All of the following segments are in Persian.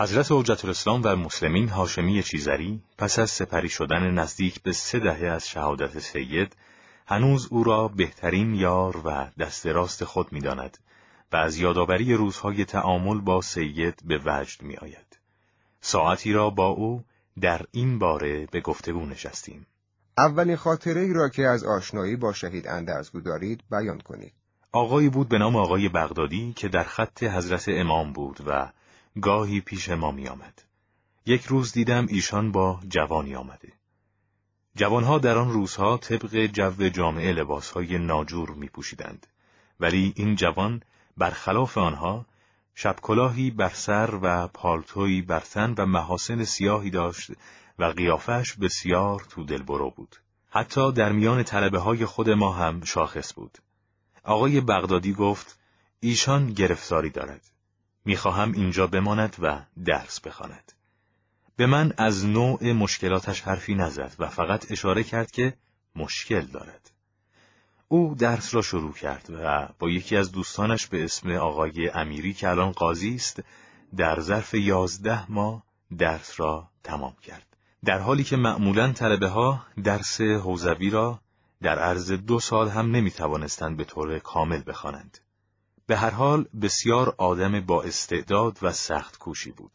حضرت حجت الاسلام و مسلمین هاشمی چیزری پس از سپری شدن نزدیک به 3 دهه از شهادت سید، هنوز او را بهترین یار و دست راست خود می‌داند و از یادآوری روزهای تعامل با سید به وجد می‌آید. ساعتی را با او در این باره به گفتگو نشستیم. اولین خاطره ای را که از آشنایی با شهید اندرزگو دارید بیان کنید. آقایی بود به نام آقای بغدادی که در خط حضرت امام بود و گاهی پیش ما می آمد. یک روز دیدم ایشان با جوانی آمده. جوانها در آن روزها طبق جو جامعه لباسهای ناجور می پوشیدند، ولی این جوان برخلاف آنها شبکلاهی بر سر و پالتویی بر تن و محاسن سیاهی داشت و قیافش بسیار تو دلبرو بود. حتی در میان طلبه‌های خود ما هم شاخص بود. آقای بغدادی گفت ایشان گرفتاری دارد. میخواهم اینجا بماند و درس بخواند. به من از نوع مشکلاتش حرفی نزد و فقط اشاره کرد که مشکل دارد. او درس را شروع کرد و با یکی از دوستانش به اسم آقای امیری که الان قاضی است در ظرف 11 ماه درس را تمام کرد. در حالی که معمولاً طلبه ها درس حوزوی را در عرض 2 سال هم نمیتوانستند به طور کامل بخوانند. به هر حال بسیار آدم با استعداد و سخت کوشی بود.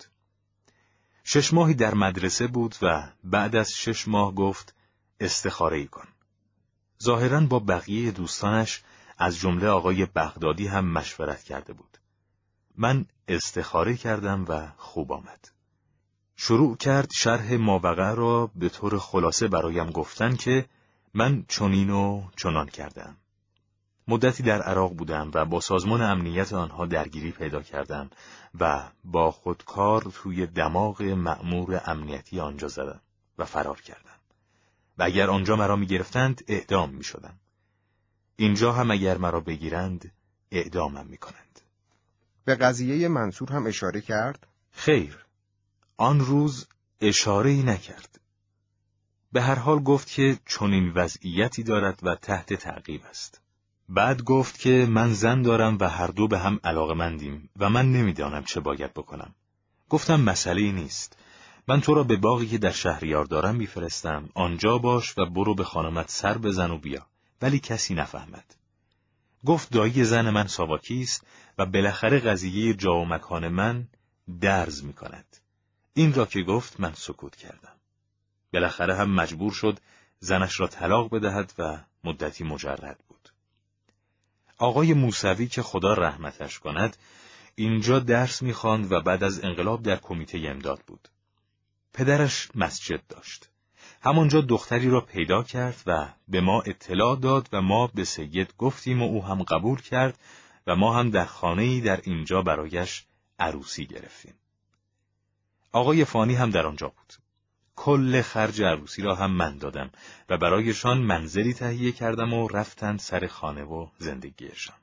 6 ماهی در مدرسه بود و بعد از 6 ماه گفت استخاره‌ای کن. ظاهراً با بقیه دوستانش از جمله آقای بغدادی هم مشورت کرده بود. من استخاره کردم و خوب آمد. شروع کرد شرح ماوقع را به طور خلاصه برایم گفتن که من چنین و چنان کردم. مدتی در عراق بودم و با سازمان امنیت آنها درگیری پیدا کردم و با خودکار توی دماغ مأمور امنیتی آنجا زدم و فرار کردم. و اگر آنجا مرا می‌گرفتند اعدام می‌شدم. اینجا هم اگر مرا بگیرند اعدامم می‌کنند. به قضیه منصور هم اشاره کرد؟ خیر، آن روز اشاره‌ای نکرد. به هر حال گفت که چنین وضعیتی دارد و تحت تعقیب است. بعد گفت که من زن دارم و هر دو به هم علاقمندیم و من نمیدانم چه باید بکنم. گفتم مسئله‌ای نیست. من تو را به باغی که در شهریار دارم میفرستم، آنجا باش و برو به خانمت سر بزن و بیا، ولی کسی نفهمد. گفت دایی زن من ساواکی است و بالاخره قضیه جا و مکان من درز میکند. این را که گفت من سکوت کردم. بالاخره هم مجبور شد زنش را طلاق بدهد و مدتی مجرد بود. آقای موسوی که خدا رحمتش کند اینجا درس می‌خواند و بعد از انقلاب در کمیته امداد بود. پدرش مسجد داشت. همانجا دختری را پیدا کرد و به ما اطلاع داد و ما به سید گفتیم و او هم قبول کرد و ما هم در خانه‌ای در اینجا برایش عروسی گرفتیم. آقای فانی هم در آنجا بود. کل خرج عروسی را هم من دادم و برایشان منزلی تهیه کردم و رفتند سر خانه و زندگیشان.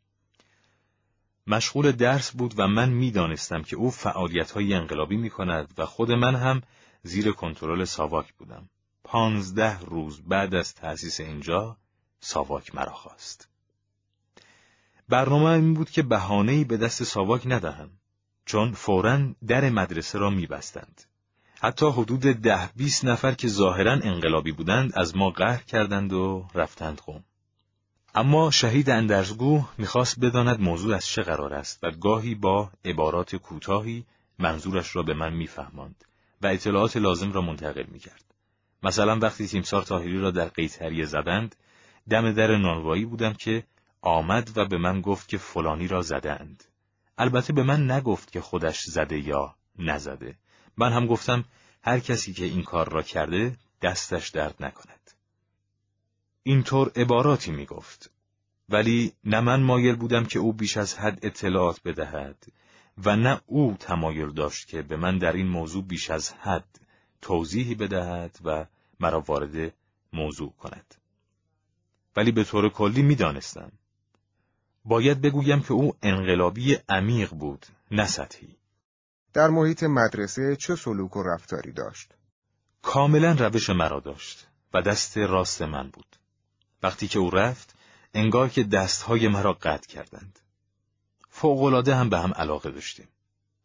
مشغول درس بود و من می‌دانستم که او فعالیت‌های انقلابی می‌کند و خود من هم زیر کنترل ساواک بودم. 15 روز بعد از تأسیس اینجا ساواک مرا خواست. برنامه این بود که بهانه‌ای به دست ساواک ندهم، چون فوراً در مدرسه را می‌بستند. حتی حدود 10-20 نفر که ظاهراً انقلابی بودند از ما قهر کردند و رفتند قم. اما شهید اندرزگو می‌خواست بداند موضوع از چه قرار است و گاهی با عبارات کوتاهی منظورش را به من می‌فهماند و اطلاعات لازم را منتقل می‌کرد. مثلا وقتی تیمسار طاهری را در قیطریه زدند، دم در نانوایی بودم که آمد و به من گفت که فلانی را زدند. البته به من نگفت که خودش زده یا نزده. من هم گفتم هر کسی که این کار را کرده دستش درد نکند. اینطور عباراتی می گفت. ولی نه من مایل بودم که او بیش از حد اطلاعات بدهد و نه او تمایل داشت که به من در این موضوع بیش از حد توضیحی بدهد و مرا وارد موضوع کند. ولی به طور کلی می دانستم. باید بگویم که او انقلابی عمیق بود، نه سطحی. در محیط مدرسه چه سلوک و رفتاری داشت؟ کاملا روش مرا داشت و دست راست من بود. وقتی که او رفت، انگار که دستهای مرا قطع کردند. فوق‌العاده هم به هم علاقه داشتیم.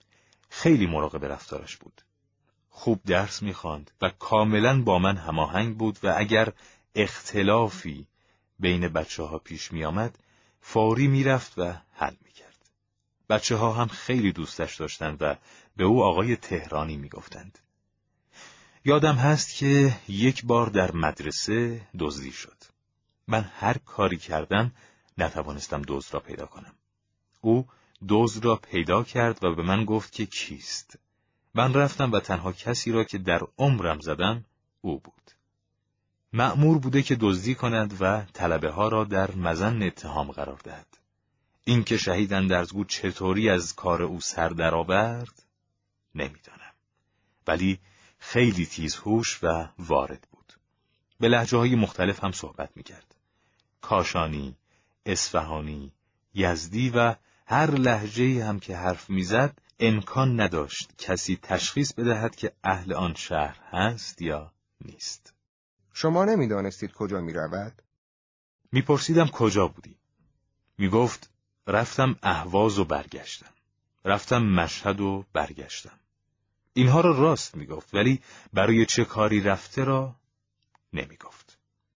خیلی مراقب رفتارش بود. خوب درس می‌خواند و کاملاً با من هماهنگ بود و اگر اختلافی بین بچه‌ها پیش می‌آمد، فوری می‌رفت و حل می‌کرد. بچه‌ها هم خیلی دوستش داشتند و به او آقای تهرانی می‌گفتند. یادم هست که یک بار در مدرسه دزدی شد. من هر کاری کردم نتوانستم دزد را پیدا کنم. او دزد را پیدا کرد و به من گفت که کیست. من رفتم و تنها کسی را که در عمرم زدم او بود. مأمور بوده که دزدی کند و طلبه ها را در مظن اتهام قرار دهد. اینکه شهید اندرزگو چطوری از کار او سر درآورد نمیدانم، ولی خیلی تیزهوش و وارد بود. به لهجه‌های مختلف هم صحبت می‌کرد. کاشانی، اصفهانی، یزدی و هر لهجه‌ای هم که حرف می‌زد امکان نداشت کسی تشخیص بدهد که اهل آن شهر هست یا نیست. شما نمی‌دانستید کجا می‌رود؟ می‌پرسیدم کجا بودی؟ می‌گفت رفتم اهواز و برگشتم. رفتم مشهد و برگشتم. اینها را راست می‌گفت، ولی برای چه کاری رفته را نمی‌گفت.